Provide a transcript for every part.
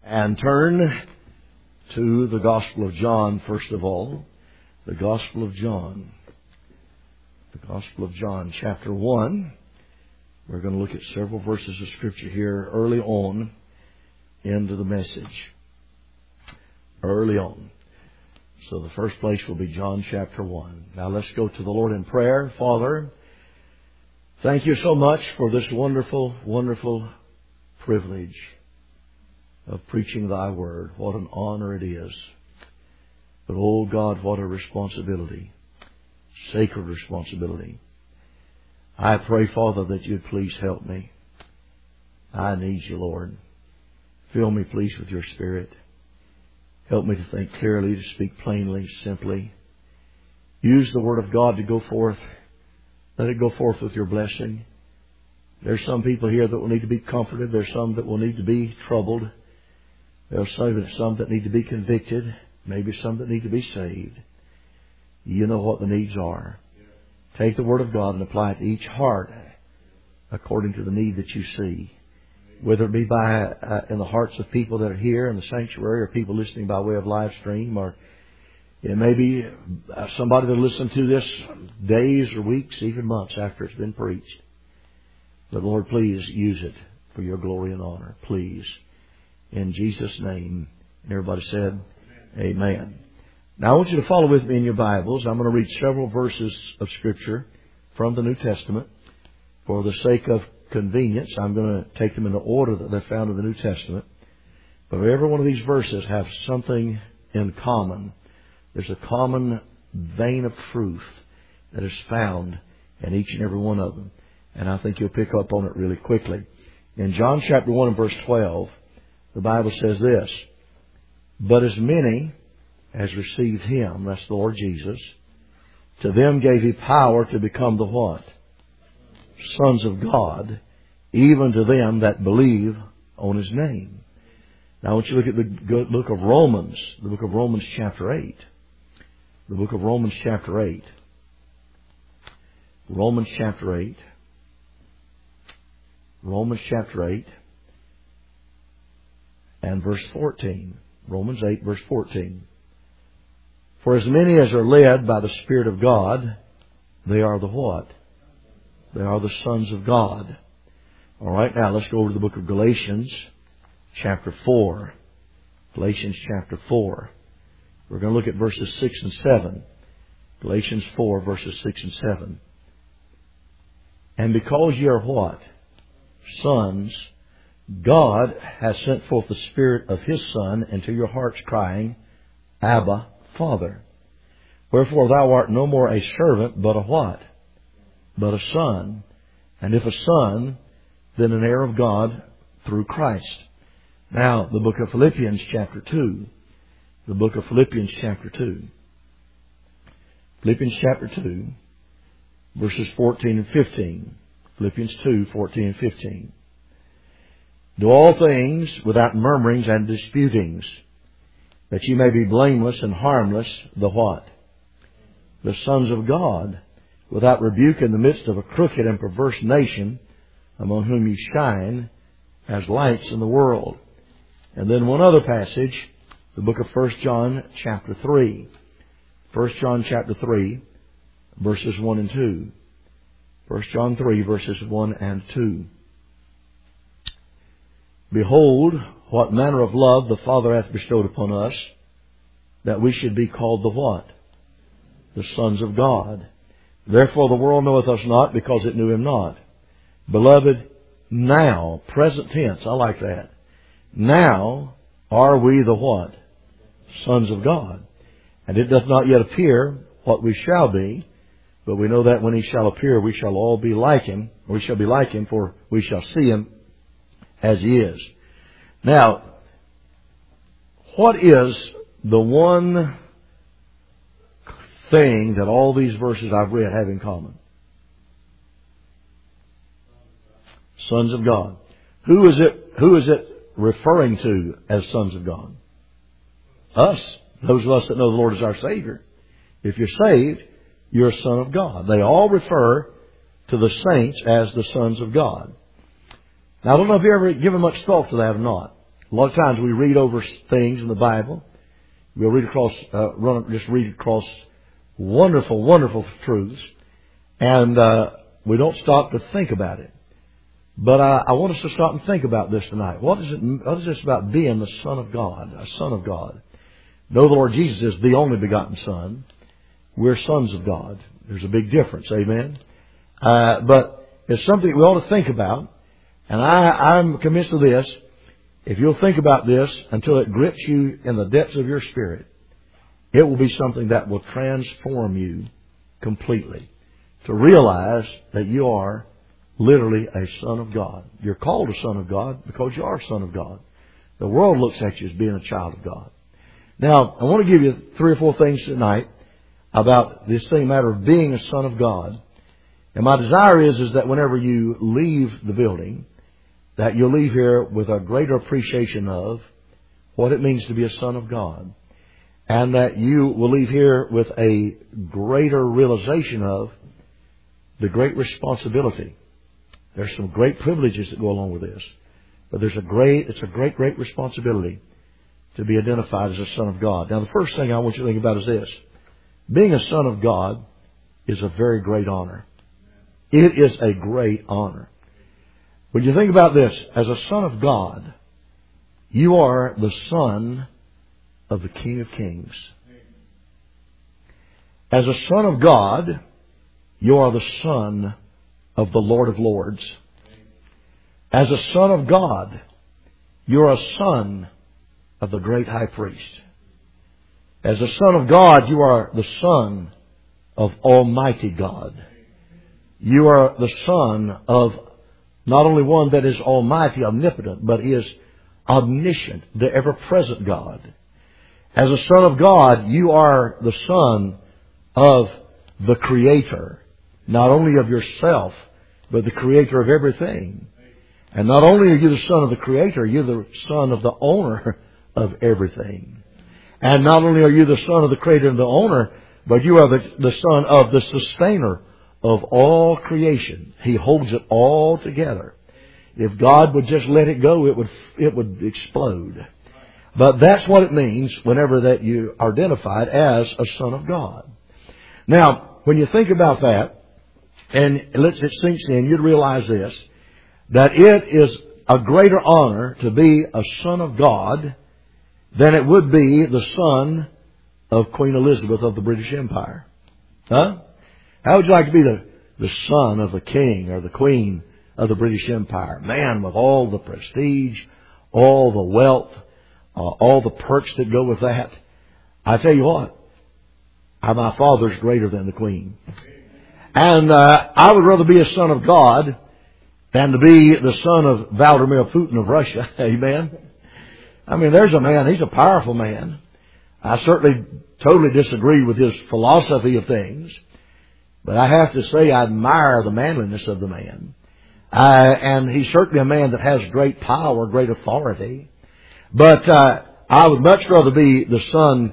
And turn to the Gospel of John, first of all. The Gospel of John. The Gospel of John, chapter 1. We're going to look at several verses of Scripture here early on into the message. Early on. So the first place will be John chapter 1. Now let's go to the Lord in prayer. Father, thank you so much for this wonderful, wonderful privilege of preaching Thy Word. What an honor it is. But, oh God, what a responsibility. Sacred responsibility. I pray, Father, that You'd please help me. I need You, Lord. Fill me, please, with Your Spirit. Help me to think clearly, to speak plainly, simply. Use the Word of God to go forth. Let it go forth with Your blessing. There's some people here that will need to be comforted. There's some that will need to be troubled. There's some that need to be convicted. Maybe some that need to be saved. You know what the needs are. Take the Word of God and apply it to each heart according to the need that You see. Whether it be in the hearts of people that are here in the sanctuary, or people listening by way of live stream, or it may be somebody that will listen to this days or weeks, even months after it's been preached. But Lord, please use it for Your glory and honor. Please. In Jesus' name. And everybody said, Amen. Now I want you to follow with me in your Bibles. I'm going to read several verses of Scripture from the New Testament. For the sake of convenience, I'm going to take them in the order that they're found in the New Testament. But every one of these verses have something in common. There's a common vein of truth that is found in each and every one of them. And I think you'll pick up on it really quickly. In John chapter 1 and verse 12, the Bible says this: But as many as received Him, that's the Lord Jesus, to them gave He power to become the what? Sons of God, even to them that believe on His name. Now I want you to look at the book of Romans, the book of Romans chapter 8. The book of Romans chapter 8. Romans chapter 8. Romans chapter 8 and verse 14. Romans 8 verse 14. For as many as are led by the Spirit of God, they are the what? They are the sons of God. All right, now let's go over to the book of Galatians chapter 4. Galatians chapter 4. We're going to look at verses 6 and 7. Galatians 4 verses 6 and 7. And because ye are what? Sons, God has sent forth the Spirit of His Son into your hearts, crying, Abba, Father. Wherefore thou art no more a servant, but a what? But a son. And if a son, then an heir of God through Christ. Now, the book of Philippians chapter 2. The book of Philippians chapter 2. Philippians chapter 2, verses 14 and 15. Philippians 2, 14 and 15. Do all things without murmurings and disputings, that ye may be blameless and harmless, the what? The sons of God, without rebuke in the midst of a crooked and perverse nation, among whom ye shine as lights in the world. And then one other passage, the book of 1 John chapter 3. 1 John chapter 3, verses 1 and 2. 1 John 3, verses 1 and 2. Behold, what manner of love the Father hath bestowed upon us, that we should be called the what? The sons of God. Therefore the world knoweth us not, because it knew Him not. Beloved, now, present tense, I like that. Now are we the what? Sons of God. And it doth not yet appear what we shall be, but we know that when He shall appear, we shall all be like Him. We shall be like Him, for we shall see Him as He is. Now, what is the one thing that all these verses I've read have in common? Sons of God. Who is it referring to as sons of God? Us. Those of us that know the Lord as our Savior. If you're saved, you're a son of God. They all refer to the saints as the sons of God. Now, I don't know if you ever given much thought to that or not. A lot of times we read over things in the Bible. We'll read across, read across wonderful, wonderful truths, and we don't stop to think about it. But I want us to stop and think about this tonight. What is this about being the Son of God, a Son of God? Know the Lord Jesus is the only begotten Son. We're sons of God. There's a big difference, amen? But it's something we ought to think about, and I'm convinced of this. If you'll think about this until it grips you in the depths of your spirit, it will be something that will transform you completely. To realize that you are literally a son of God. You're called a son of God because you are a son of God. The world looks at you as being a child of God. Now, I want to give you 3 or 4 things tonight about this thing matter of being a son of God. And my desire is that whenever you leave the building, that you'll leave here with a greater appreciation of what it means to be a son of God. And that you will leave here with a greater realization of the great responsibility. There's some great privileges that go along with this. But it's a great responsibility to be identified as a son of God. Now, the first thing I want you to think about is this. Being a son of God is a very great honor. It is a great honor. When you think about this, as a son of God, you are the son of the King of Kings. As a son of God, you are the son of the Lord of Lords. As a son of God, you are a son of the great high priest. As a son of God, you are the son of Almighty God. You are the son of not only one that is almighty, omnipotent, but is omniscient, the ever-present God. As a son of God, you are the son of the Creator, not only of yourself, but the Creator of everything. And not only are you the son of the Creator, you're the son of the owner of everything. And not only are you the son of the Creator and the owner, but you are the son of the sustainer of all creation. He holds it all together. If God would just let it go, it would explode. But that's what it means whenever that you are identified as a son of God. Now, when you think about that, and it sinks in, you'd realize this, that it is a greater honor to be a son of God than it would be the son of Queen Elizabeth of the British Empire. Huh? How would you like to be the son of the king or the queen of the British Empire? Man, with all the prestige, all the wealth, all the perks that go with that. I tell you what, my father's greater than the queen. And I would rather be a son of God than to be the son of Vladimir Putin of Russia. Amen. I mean, there's a man, he's a powerful man. I certainly totally disagree with his philosophy of things. But I have to say I admire the manliness of the man. And he's certainly a man that has great power, great authority. But I would much rather be the son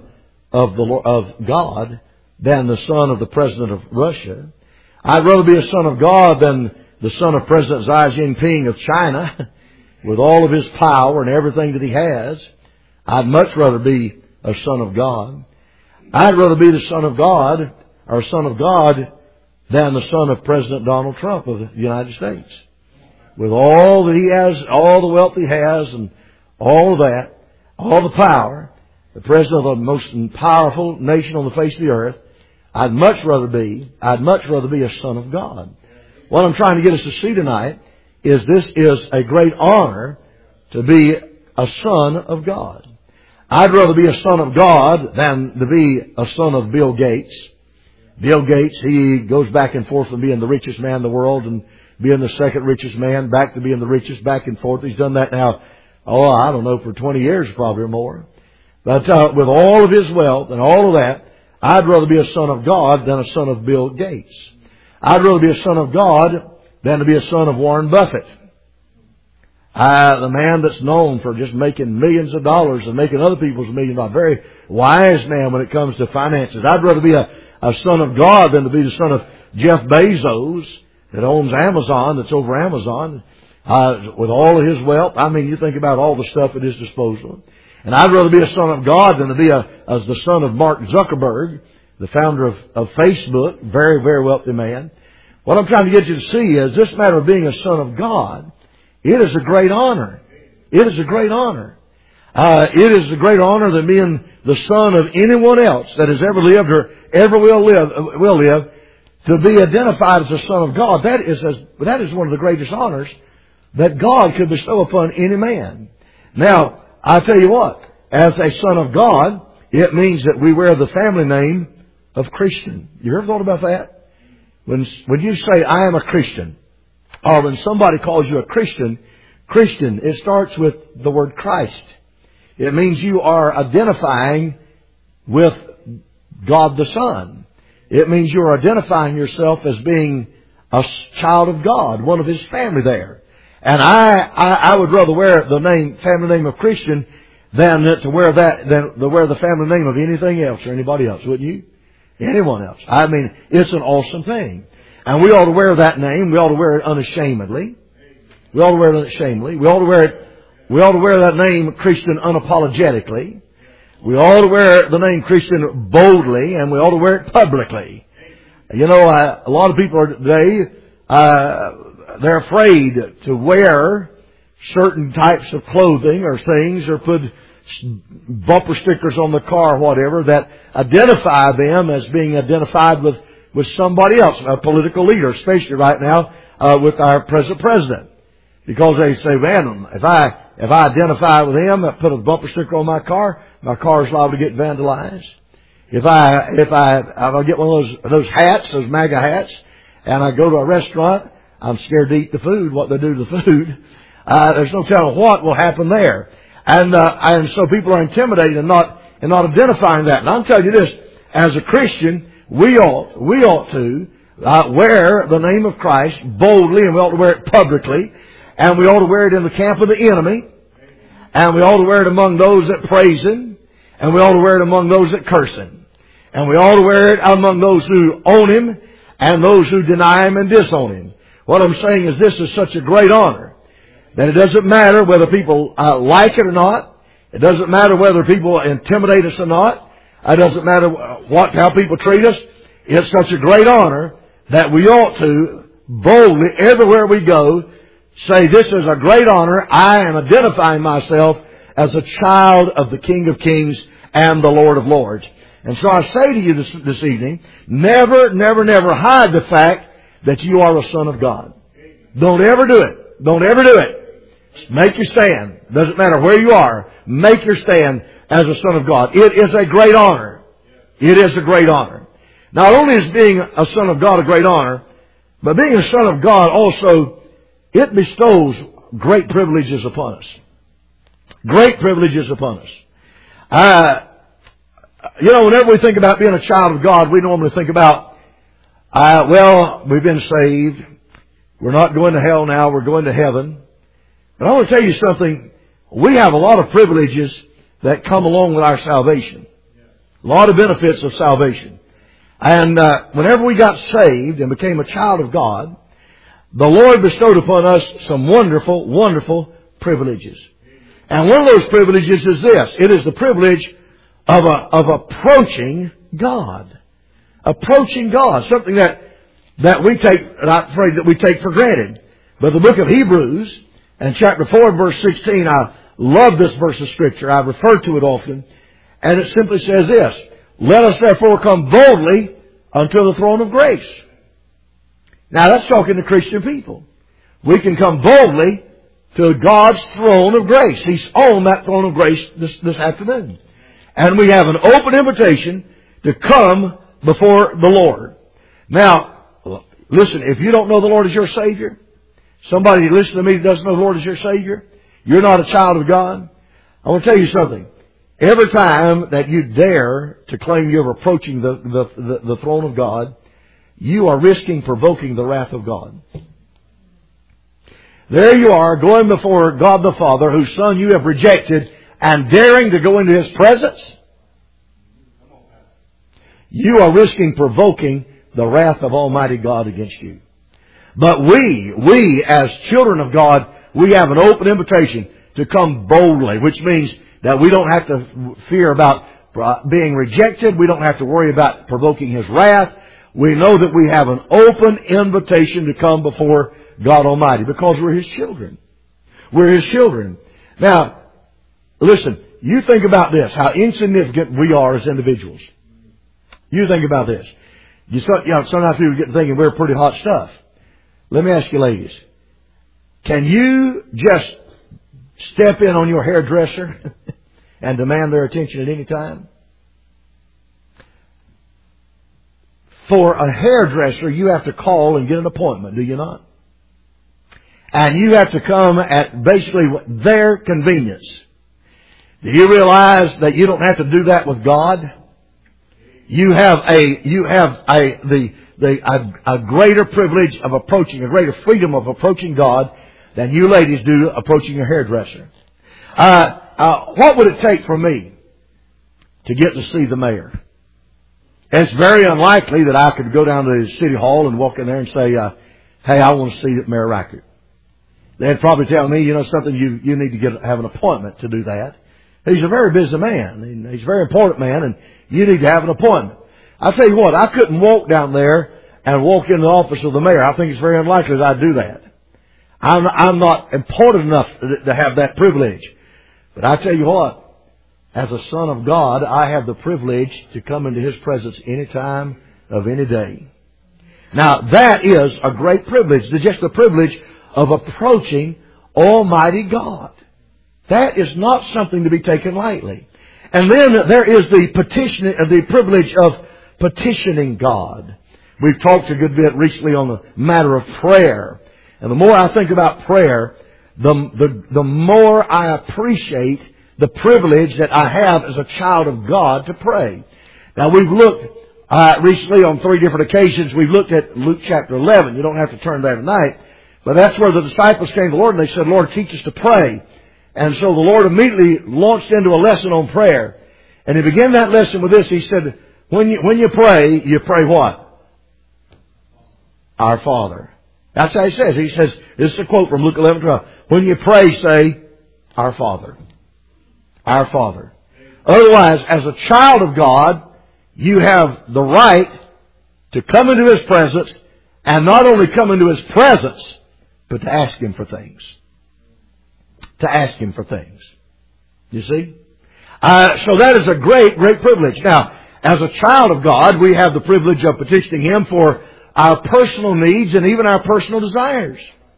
of God than the son of the president of Russia. I'd rather be a son of God than the son of President Xi Jinping of China with all of his power and everything that he has. I'd much rather be a son of God. I'd rather be the son of God or son of God than the son of President Donald Trump of the United States. With all that he has, all the wealth he has and all of that, all the power, the president of the most powerful nation on the face of the earth, I'd much rather be a son of God. What I'm trying to get us to see tonight is this is a great honor to be a son of God. I'd rather be a son of God than to be a son of Bill Gates. Bill Gates, he goes back and forth from being the richest man in the world and being the second richest man, back to being the richest, back and forth. He's done that now, I don't know, for 20 years probably or more. But with all of his wealth and all of that, I'd rather be a son of God than a son of Bill Gates. I'd rather be a son of God than to be a son of Warren Buffett. The man that's known for just making millions of dollars and making other people's millions. A very wise man when it comes to finances. I'd rather be a son of God than to be the son of Jeff Bezos that owns Amazon, that's over Amazon. with all of his wealth. I mean, you think about all the stuff at his disposal. And I'd rather be a son of God than to be as the son of Mark Zuckerberg, the founder of Facebook, very, very wealthy man. What I'm trying to get you to see is this matter of being a son of God, it is a great honor. It is a great honor. It is a great honor than being the son of anyone else that has ever lived or ever will live, to be identified as a son of God. That is one of the greatest honors that God could bestow upon any man. Now, I tell you what, as a son of God, it means that we wear the family name of Christian. You ever thought about that? When you say, I am a Christian, or when somebody calls you a Christian, it starts with the word Christ. It means you are identifying with God the Son. It means you are identifying yourself as being a child of God, one of His family there. And I would rather wear the family name of Christian than to wear the family name of anything else or anybody else, wouldn't you? Anyone else. I mean, it's an awesome thing. And we ought to wear that name. We ought to wear it unashamedly. We ought to wear it unashamedly. We ought to wear that name Christian unapologetically. We ought to wear the name Christian boldly, and we ought to wear it publicly. You know, a lot of people today, they're afraid to wear certain types of clothing or things, or put bumper stickers on the car or whatever that identify them as being identified with somebody else, a political leader, especially right now with our present president. Because they say, man, if I identify with him, I put a bumper sticker on my car is liable to get vandalized. If I get one of those hats, those MAGA hats, and I go to a restaurant, I'm scared to eat the food, what they do to the food. There's no telling what will happen there. And so people are intimidated and not identifying that. And I'll tell you this, as a Christian, we ought to wear the name of Christ boldly, and we ought to wear it publicly. And we ought to wear it in the camp of the enemy. And we ought to wear it among those that praise Him. And we ought to wear it among those that curse Him. And we ought to wear it among those who own Him and those who deny Him and disown Him. What I'm saying is this is such a great honor that it doesn't matter whether people like it or not. It doesn't matter whether people intimidate us or not. It doesn't matter how people treat us. It's such a great honor that we ought to boldly, everywhere we go, say, this is a great honor. I am identifying myself as a child of the King of Kings and the Lord of Lords. And so I say to you this evening, never hide the fact that you are a son of God. Don't ever do it. Don't ever do it. Make your stand. Doesn't matter where you are. Make your stand as a son of God. It is a great honor. It is a great honor. Not only is being a son of God a great honor, but being a son of God also, it bestows great privileges upon us. Great privileges upon us. Whenever we think about being a child of God, we normally think about, we've been saved. We're not going to hell now. We're going to heaven. But I want to tell you something. We have a lot of privileges that come along with our salvation. A lot of benefits of salvation. And whenever we got saved and became a child of God, the Lord bestowed upon us some wonderful, wonderful privileges. And one of those privileges is this. It is the privilege of approaching God. Approaching God. Something that we take, not afraid that we take for granted. But the book of Hebrews and chapter 4 and verse 16, I love this verse of Scripture. I refer to it often. And it simply says this. Let us therefore come boldly unto the throne of grace. Now that's talking to Christian people. We can come boldly to God's throne of grace. He's on that throne of grace this afternoon. And we have an open invitation to come before the Lord. Now, listen, if you don't know the Lord as your Savior, somebody listening to me that doesn't know the Lord as your Savior, you're not a child of God. I want to tell you something. Every time that you dare to claim you're approaching the throne of God, you are risking provoking the wrath of God. There you are, going before God the Father, whose Son you have rejected, and daring to go into His presence. You are risking provoking the wrath of Almighty God against you. But we as children of God, we have an open invitation to come boldly, which means that we don't have to fear about being rejected. We don't have to worry about provoking His wrath. We know that we have an open invitation to come before God Almighty because we're His children. We're His children. Now, listen, you think about this, how insignificant we are as individuals. You think about this. Sometimes people get thinking we're pretty hot stuff. Let me ask you ladies, can you just step in on your hairdresser and demand their attention at any time? For a hairdresser, you have to call and get an appointment, do you not? And you have to come at basically their convenience. Do you realize that you don't have to do that with God? You have a greater privilege of approaching, a greater freedom of approaching God than you ladies do approaching your hairdresser. What would it take for me to get to see the mayor? It's very unlikely that I could go down to the city hall and walk in there and say, hey, I want to see Mayor Reichert. They'd probably tell me, something, you need to have an appointment to do that. He's a very busy man. He's a very important man, and you need to have an appointment. I'll tell you what, I couldn't walk down there and walk in the office of the mayor. I think it's very unlikely that I'd do that. I'm not important enough to have that privilege. But I tell you what, as a son of God, I have the privilege to come into His presence any time of any day. Now, that is a great privilege. Just the privilege of approaching Almighty God. That is not something to be taken lightly. And then there is the privilege of petitioning God. We've talked a good bit recently on the matter of prayer. And the more I think about prayer, the more I appreciate the privilege that I have as a child of God to pray. Now, we've looked recently on 3 different occasions. We've looked at Luke chapter 11. You don't have to turn there tonight. But that's where the disciples came to the Lord and they said, Lord, teach us to pray. And so the Lord immediately launched into a lesson on prayer. And He began that lesson with this. He said, when you pray what? Our Father. That's how He says. He says, this is a quote from Luke 11:12. When you pray, say, Our Father. Our Father. Otherwise, as a child of God, you have the right to come into His presence, and not only come into His presence, but to ask Him for things. To ask Him for things. You see? So that is a great, great privilege. Now, as a child of God, we have the privilege of petitioning Him for our personal needs and even our personal desires.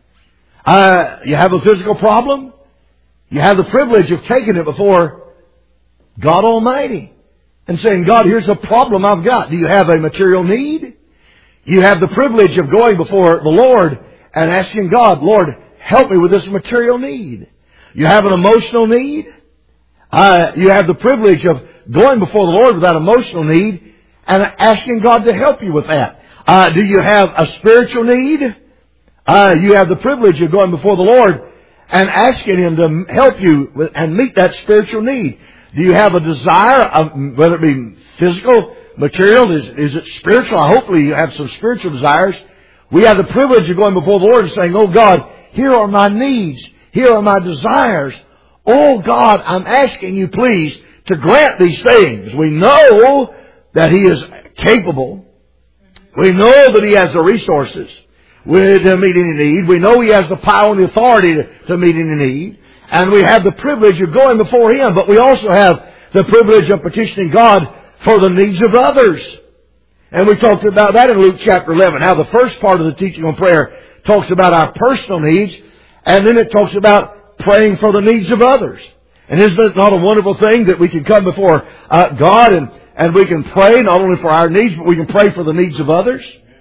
You have a physical problem? You have the privilege of taking it before God Almighty and saying, God, here's a problem I've got. Do you have a material need? You have the privilege of going before the Lord and asking God, Lord, help me with this material need. You have an emotional need? You have the privilege of going before the Lord with that emotional need and asking God to help you with that. Do you have a spiritual need? You have the privilege of going before the Lord and asking Him to help you with, and meet that spiritual need. Do you have a desire, whether it be physical, material, is it spiritual? Hopefully you have some spiritual desires. We have the privilege of going before the Lord and saying, oh God, here are my needs. Here are my desires. Oh God, I'm asking you please to grant these things. We know that He is capable. We know that He has the resources to meet any need. We know He has the power and the authority to meet any need. And we have the privilege of going before Him. But we also have the privilege of petitioning God for the needs of others. And we talked about that in Luke chapter 11. How the first part of the teaching on prayer talks about our personal needs. And then it talks about praying for the needs of others. And isn't it not a wonderful thing that we can come before God and we can pray not only for our needs, but we can pray for the needs of others?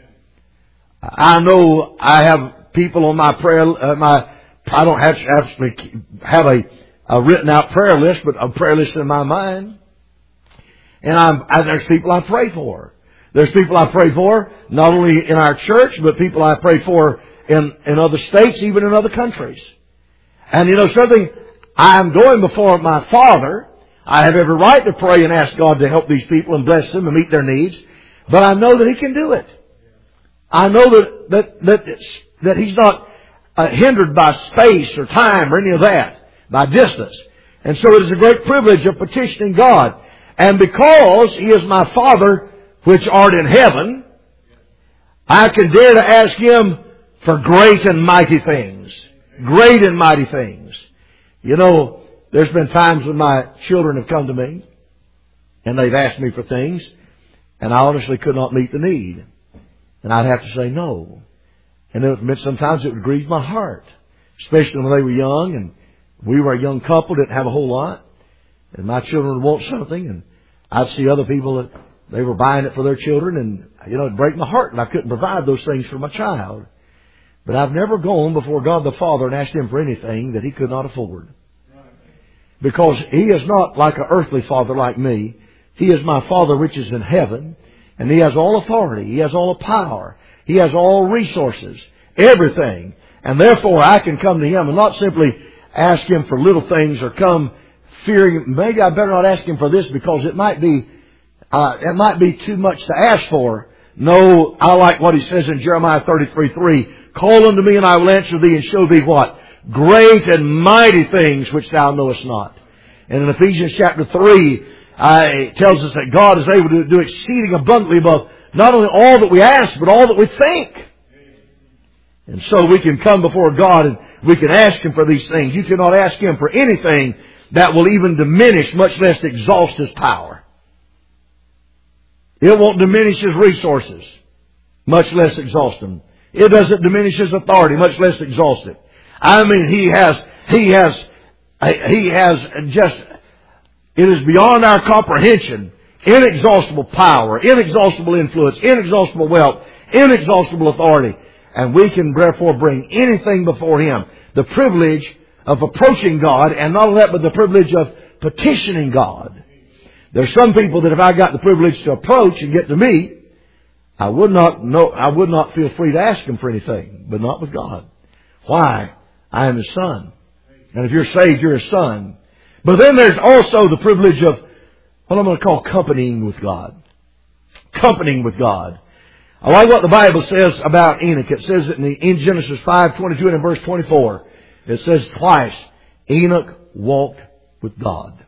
I know I have people on my prayer, I don't actually have a written out prayer list, but a prayer list in my mind. And there's people I pray for. There's people I pray for, not only in our church, but people I pray for in other states, even in other countries. And you know something? I'm going before my Father. I have every right to pray and ask God to help these people and bless them and meet their needs. But I know that He can do it. I know that He's not hindered by space or time or any of that, by distance. And so it is a great privilege of petitioning God. And because He is my Father which art in heaven, I can dare to ask Him for great and mighty things. Great and mighty things. You know, there's been times when my children have come to me and they've asked me for things and I honestly could not meet the need. And I'd have to say no. And sometimes it would grieve my heart. Especially when they were young and we were a young couple, didn't have a whole lot. And my children would want something and I'd see other people that they were buying it for their children and, you know, it'd break my heart and I couldn't provide those things for my child. But I've never gone before God the Father and asked Him for anything that He could not afford. Because He is not like an earthly father like me. He is my Father which is in heaven. And He has all authority. He has all power. He has all resources. Everything. And therefore I can come to Him and not simply ask Him for little things or come fearing, maybe I better not ask Him for this because it might be too much to ask for. No, I like what He says in Jeremiah 33:3. Call unto me and I will answer thee and show thee what? Great and mighty things which thou knowest not. And in Ephesians chapter 3, it tells us that God is able to do exceeding abundantly above not only all that we ask, but all that we think. And so we can come before God and we can ask Him for these things. You cannot ask Him for anything that will even diminish, much less exhaust His power. It won't diminish His resources, much less exhaust them. It doesn't diminish His authority, much less exhaust it. I mean, He has just, it is beyond our comprehension, inexhaustible power, inexhaustible influence, inexhaustible wealth, inexhaustible authority. And we can therefore bring anything before Him. The privilege of approaching God, and not only that, but the privilege of petitioning God. There's some people that if I got the privilege to approach and get to meet, I would not feel free to ask Him for anything, but not with God. Why? I am His son. And if you're saved, you're His son. But then there's also the privilege of what I'm going to call companying with God. Companying with God. I like what the Bible says about Enoch. It says it in Genesis 5:22 and in verse 24. It says twice, Enoch walked with God.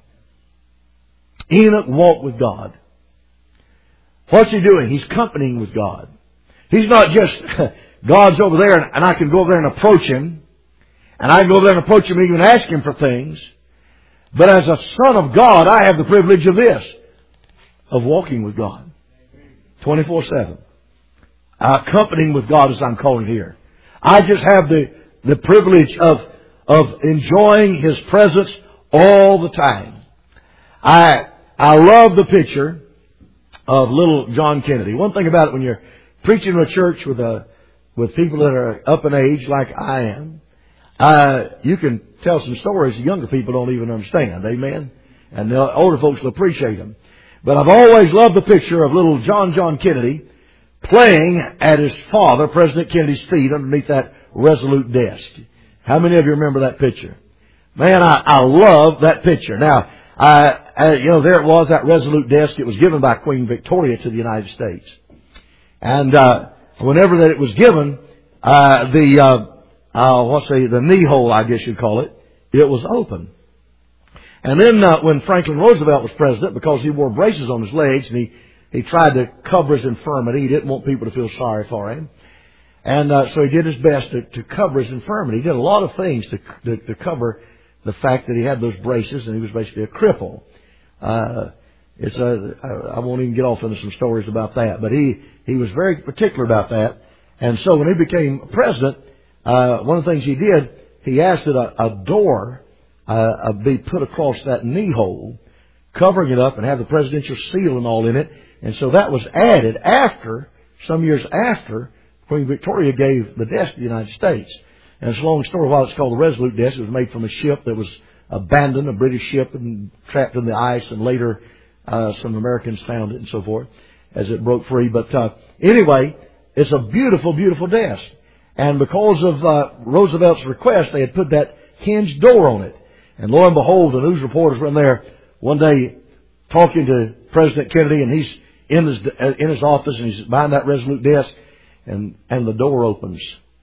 Enoch walked with God. What's he doing? He's companying with God. He's not just, God's over there and I can go over there and approach Him. And I can go over there and approach Him and even ask Him for things. But as a son of God, I have the privilege of this. Of walking with God. 24/7. Companying with God as I'm calling here. I just have the privilege of enjoying His presence all the time. I love the picture of little John Kennedy. One thing about it, when you're preaching to a church with people that are up in age like I am, you can tell some stories the younger people don't even understand. Amen? And the older folks will appreciate them. But I've always loved the picture of little John Kennedy playing at his father, President Kennedy's feet underneath that Resolute desk. How many of you remember that picture? Man, I love that picture. Now, there it was, that Resolute desk. It was given by Queen Victoria to the United States. And whenever that it was given, the knee hole, I guess you'd call it, it was open. And then when Franklin Roosevelt was president, because he wore braces on his legs and he tried to cover his infirmity, he didn't want people to feel sorry for him. And so he did his best to cover his infirmity. He did a lot of things to cover the fact that he had those braces and he was basically a cripple. I won't even get off into some stories about that, but he was very particular about that. And so when he became president, one of the things he did, he asked that a door be put across that knee hole, covering it up and have the presidential seal and all in it. And so that was added some years after Queen Victoria gave the desk to the United States. And it's a long story why it's called the Resolute desk. It was made from a ship that was abandoned, a British ship, and trapped in the ice, and later some Americans found it and so forth as it broke free. But anyway, it's a beautiful, beautiful desk. And because of Roosevelt's request, they had put that hinged door on it. And lo and behold, the news reporters were in there one day talking to President Kennedy, and he's in his office, and he's behind that Resolute desk, and the door opens.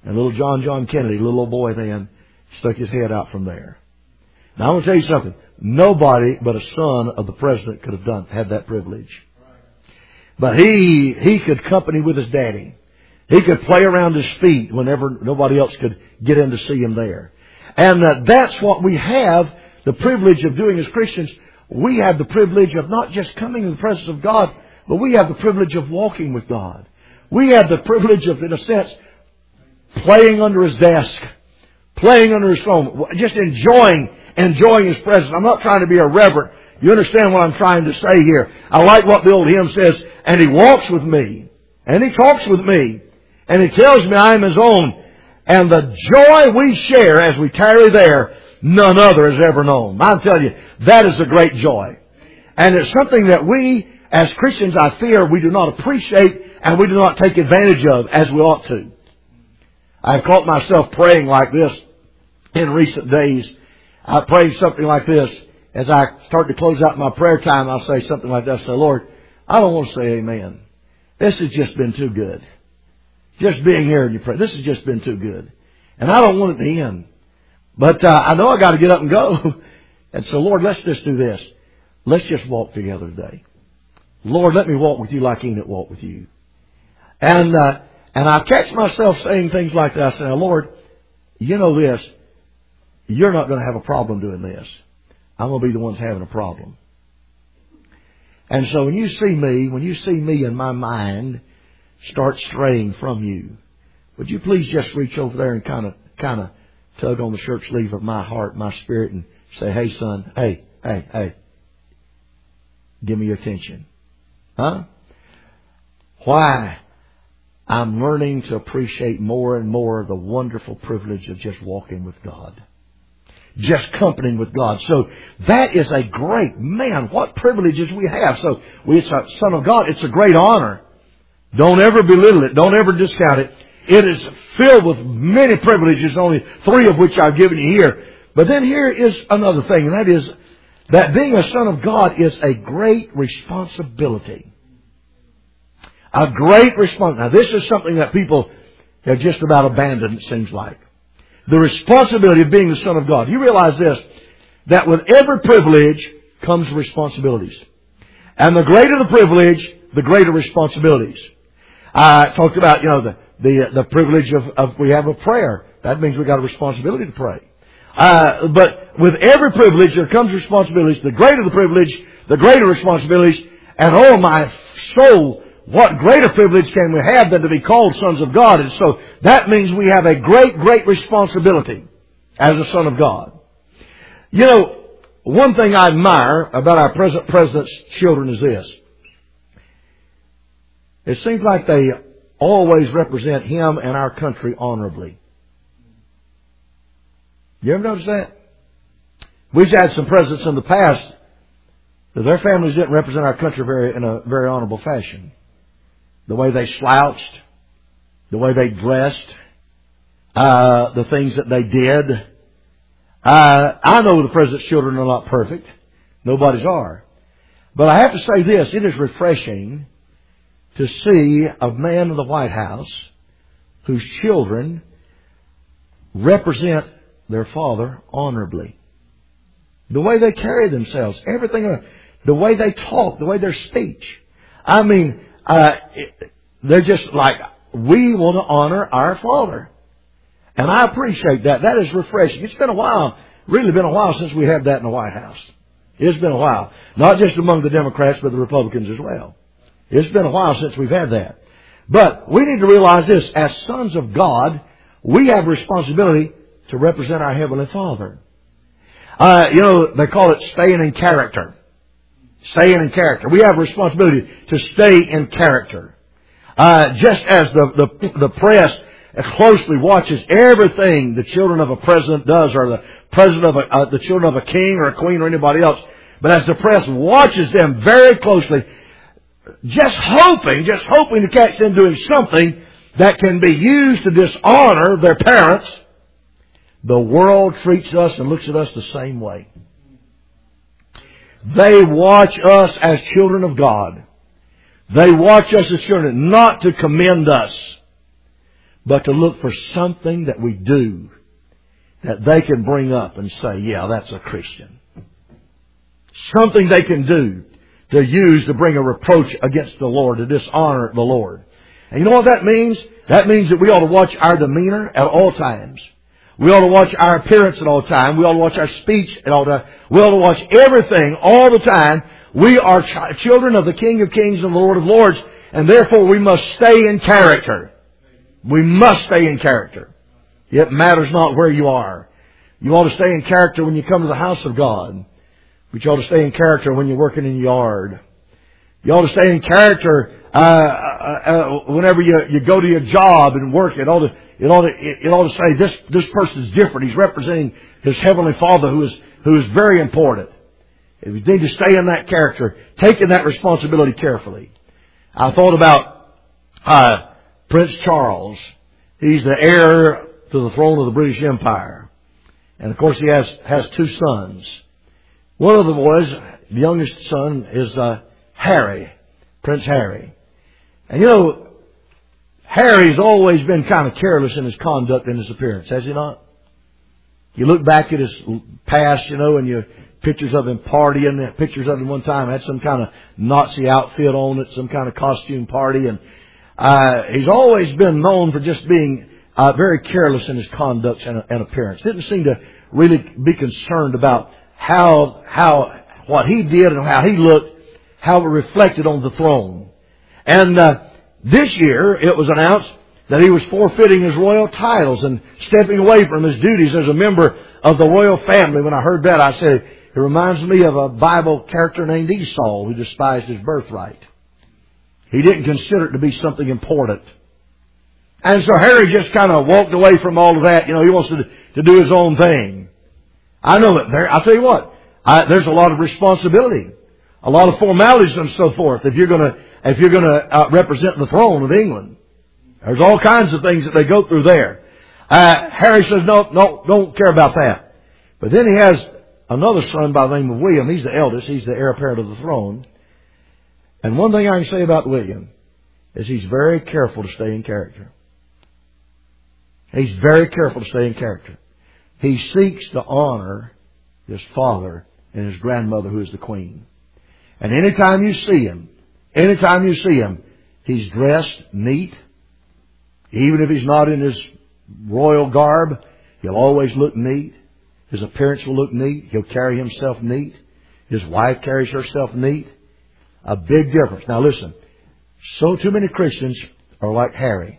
And little John Kennedy, little old boy then, stuck his head out from there. Now I'm going to tell you something. Nobody but a son of the president could have had that privilege. But he could company with his daddy. He could play around his feet whenever nobody else could get in to see him there. And that's what we have the privilege of doing as Christians. We have the privilege of not just coming in the presence of God, but we have the privilege of walking with God. We have the privilege of, in a sense, playing under His desk, playing under His throne, just enjoying His presence. I'm not trying to be irreverent. You understand what I'm trying to say here. I like what the old hymn says, and He walks with me, and He talks with me, and He tells me I am His own. And the joy we share as we tarry there, none other has ever known. I'm telling you, that is a great joy. And it's something that we, as Christians, I fear, we do not appreciate and we do not take advantage of as we ought to. I've caught myself praying like this in recent days. I prayed something like this. As I start to close out my prayer time, I'll say something like this. I say, Lord, I don't want to say amen. This has just been too good. Just being here in your prayer. This has just been too good. And I don't want it to end. But I know I got to get up and go. And so, Lord, let's just do this. Let's just walk together today. Lord, let me walk with you like Enoch walked with you. And I catch myself saying things like that. I say, Lord, you know this. You're not going to have a problem doing this. I'm going to be the one having a problem. And so when you see me in my mind start straying from you, would you please just reach over there and kind of tug on the shirt sleeve of my heart, my spirit, and say, hey, son, hey, give me your attention. Huh? Why? I'm learning to appreciate more and more the wonderful privilege of just walking with God. Just companying with God. So that is a great, man, what privileges we have. So it's a Son of God. It's a great honor. Don't ever belittle it. Don't ever discount it. It is filled with many privileges, only 3 of which I've given you here. But then here is another thing, and that is that being a son of God is a great responsibility. A great responsibility. Now, this is something that people have just about abandoned, it seems like. The responsibility of being the Son of God. You realize this, that with every privilege comes responsibilities. And the greater the privilege, the greater responsibilities. I talked about, the privilege of we have a prayer. That means we got a responsibility to pray. But with every privilege there comes responsibilities. The greater the privilege, the greater responsibilities. And oh my soul, what greater privilege can we have than to be called sons of God? And so that means we have a great, great responsibility as a son of God. One thing I admire about our present president's children is this. It seems like they always represent him and our country honorably. You ever notice that? We've had some presidents in the past that their families didn't represent our country in a very honorable fashion. The way they slouched, the way they dressed, the things that they did. I know the president's children are not perfect. Nobody's are. But I have to say this, it is refreshing to see a man in the White House whose children represent their father honorably. The way they carry themselves, everything, the way they talk, the way their speech. I mean, they're just like, we want to honor our father. And I appreciate that. That is refreshing. It's been a while, really been a while since we had that in the White House. It's been a while. Not just among the Democrats, but the Republicans as well. It's been a while since we've had that. But we need to realize this. As sons of God, we have a responsibility to represent our Heavenly Father. They call it staying in character. Staying in character. We have a responsibility to stay in character. Just as the press closely watches everything the children of a president does, or the children of a king or a queen or anybody else. But as the press watches them very closely, just hoping to catch them doing something that can be used to dishonor their parents, the world treats us and looks at us the same way. They watch us as children of God. They watch us as children not to commend us, but to look for something that we do that they can bring up and say, yeah, that's a Christian. Something they can do to use to bring a reproach against the Lord, to dishonor the Lord. And you know what that means? That means that we ought to watch our demeanor at all times. We ought to watch our appearance at all times. We ought to watch our speech at all times. We ought to watch everything all the time. We are children of the King of Kings and the Lord of Lords, and therefore we must stay in character. We must stay in character. It matters not where you are. You ought to stay in character when you come to the house of God. But you ought to stay in character when you're working in your yard. You ought to stay in character whenever you go to your job and work. It ought to say this person's different. He's representing his Heavenly Father who is very important. You need to stay in that character, taking that responsibility carefully. I thought about Prince Charles. He's the heir to the throne of the British Empire. And of course he has two sons. One of the boys, the youngest son, is Harry, Prince Harry. And you know, Harry's always been kind of careless in his conduct and his appearance, has he not? You look back at his past, and you pictures of him partying, pictures of him one time had some kind of Nazi outfit on at some kind of costume party, and he's always been known for just being very careless in his conduct and appearance. Didn't seem to really be concerned about how what he did and how he looked, how it reflected on the throne. And this year it was announced that he was forfeiting his royal titles and stepping away from his duties as a member of the royal family. When I heard that, I said, it reminds me of a Bible character named Esau who despised his birthright. He didn't consider it to be something important. And so Harry just kind of walked away from all of that. He wants to do his own thing. I know that I'll tell you what, there's a lot of responsibility, a lot of formalities and so forth if you're going to represent the throne of England. There's all kinds of things that they go through there. Harry says, no, don't care about that. But then he has another son by the name of William. He's the eldest. He's the heir apparent of the throne. And one thing I can say about William is he's very careful to stay in character. He's very careful to stay in character. He seeks to honor his father and his grandmother, who is the queen. And anytime you see him, he's dressed neat. Even if he's not in his royal garb, he'll always look neat. His appearance will look neat. He'll carry himself neat. His wife carries herself neat. A big difference. Now listen, so too many Christians are like Harry.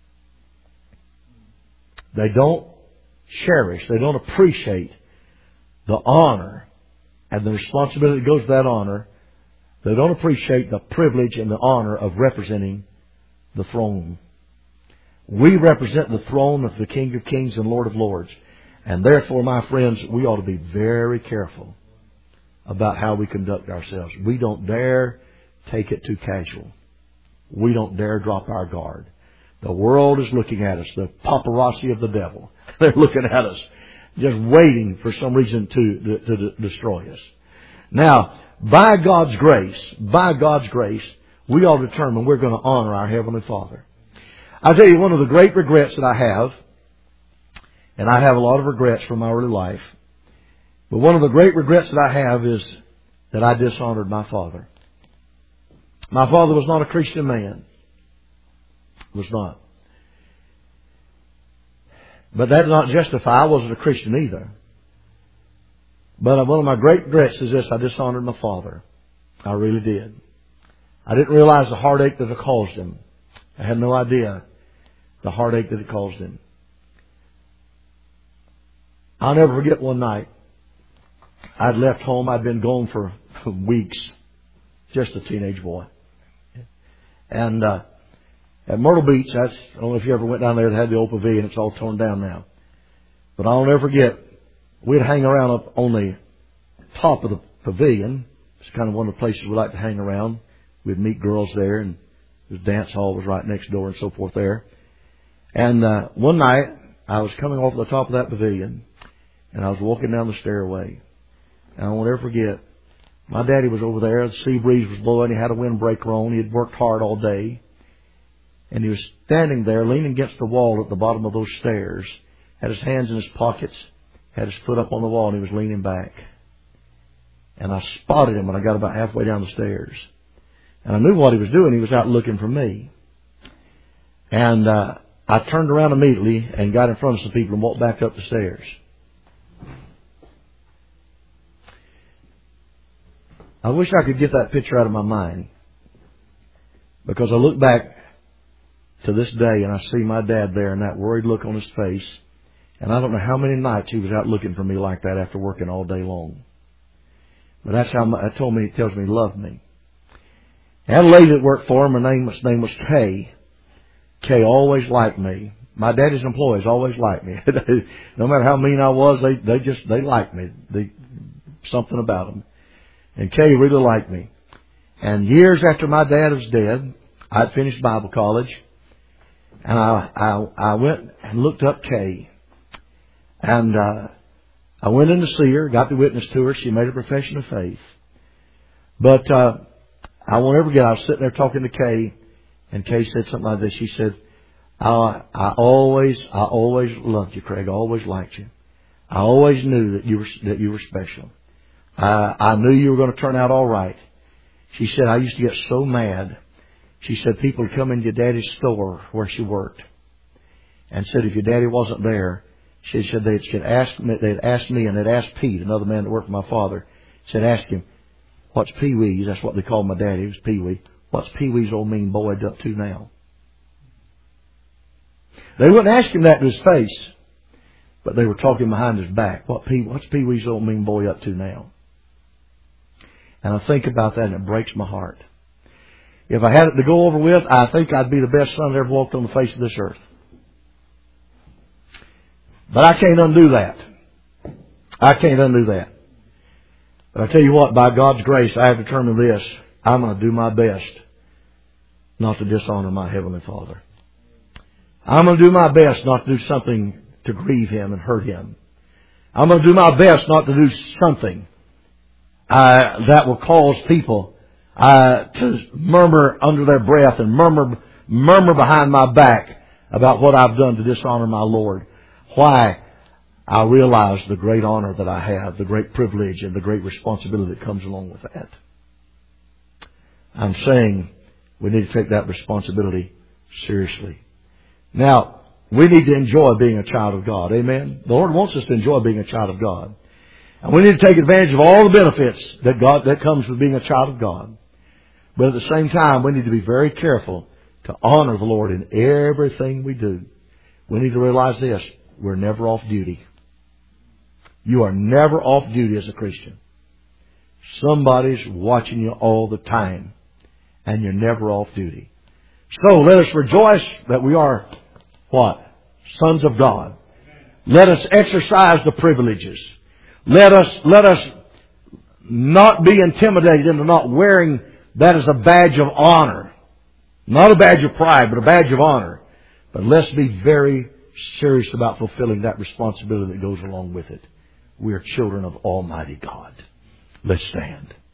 They don't cherish, they don't appreciate the honor and the responsibility that goes with that honor. They don't appreciate the privilege and the honor of representing the throne. We represent the throne of the King of Kings and Lord of Lords. And therefore, my friends, we ought to be very careful about how we conduct ourselves. We don't dare take it too casual. We don't dare drop our guard. The world is looking at us, the paparazzi of the devil. They're looking at us, just waiting for some reason to destroy us. Now, by God's grace, we ought to determine we're going to honor our Heavenly Father. I'll tell you one of the great regrets that I have, and I have a lot of regrets from my early life, but one of the great regrets that I have is that I dishonored my father. My father was not a Christian man. Was not. But that did not justify I wasn't a Christian either. But one of my great regrets is this: I dishonored my father. I really did. I didn't realize the heartache that it caused him. I had no idea the heartache that it caused him. I'll never forget one night. I'd left home. I'd been gone for weeks. Just a teenage boy. And at Myrtle Beach, I don't know if you ever went down there. It had the old pavilion. It's all torn down now. But I'll never forget, we'd hang around up on the top of the pavilion. It's kind of one of the places we like to hang around. We'd meet girls there, and the dance hall was right next door and so forth there. And one night, I was coming off the top of that pavilion, and I was walking down the stairway. And I won't ever forget, my daddy was over there. The sea breeze was blowing. He had a windbreaker on. He had worked hard all day. And he was standing there leaning against the wall at the bottom of those stairs, had his hands in his pockets, had his foot up on the wall, and he was leaning back. And I spotted him when I got about halfway down the stairs. And I knew what he was doing. He was out looking for me. And I turned around immediately and got in front of some people and walked back up the stairs. I wish I could get that picture out of my mind. Because I look back to this day and I see my dad there and that worried look on his face. And I don't know how many nights he was out looking for me like that after working all day long. But that's how it tells me he loved me. I had a lady that worked for him. Her name was Kay. Kay always liked me. My daddy's employees always liked me. No matter how mean I was, they liked me. Something about them. And Kay really liked me. And years after my dad was dead, I'd finished Bible college. And I went and looked up Kay. And I went in to see her, got to witness to her. She made a profession of faith. But I won't ever forget, I was sitting there talking to Kay, and Kay said something like this. She said, I always loved you, Craig. I always liked you. I always knew that you were special. I knew you were going to turn out all right. She said, I used to get so mad. She said, people would come into your daddy's store where she worked and said if your daddy wasn't there, she said they'd ask me and they'd ask Pete, another man that worked for my father, said, ask him, what's Pee-wee's? That's what they called my daddy. He was Pee-wee. What's Pee-wee's old mean boy up to now? They wouldn't ask him that to his face, but they were talking behind his back. What's Pee-wee's old mean boy up to now? And I think about that and it breaks my heart. If I had it to go over with, I think I'd be the best son that ever walked on the face of this earth. But I can't undo that. I can't undo that. But I tell you what, by God's grace, I have determined this. I'm going to do my best not to dishonor my Heavenly Father. I'm going to do my best not to do something to grieve Him and hurt Him. I'm going to do my best not to do something that will cause people to murmur under their breath and murmur behind my back about what I've done to dishonor my Lord. Why? I realize the great honor that I have, the great privilege and the great responsibility that comes along with that. I'm saying we need to take that responsibility seriously. Now, we need to enjoy being a child of God. Amen? The Lord wants us to enjoy being a child of God. And we need to take advantage of all the benefits that comes with being a child of God. But at the same time, we need to be very careful to honor the Lord in everything we do. We need to realize this. We're never off duty. You are never off duty as a Christian. Somebody's watching you all the time. And you're never off duty. So let us rejoice that we are, what? Sons of God. Let us exercise the privileges. Let us not be intimidated into not wearing that as a badge of honor. Not a badge of pride, but a badge of honor. But let's be very serious about fulfilling that responsibility that goes along with it. We are children of Almighty God. Let's stand.